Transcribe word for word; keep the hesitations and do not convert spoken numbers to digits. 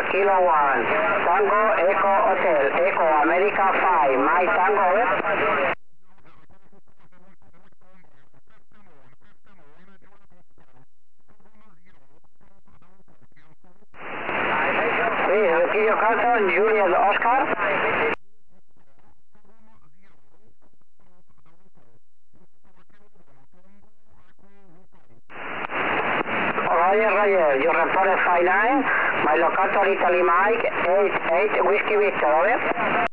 Kilo one, Tango Echo Hotel, Echo America five, My Tango, eh? Please repeat your consonant, Juliet Oscar. Roger, Roger, you report five nine, my locator Italy Mike, eight eight Whiskey Victor, over.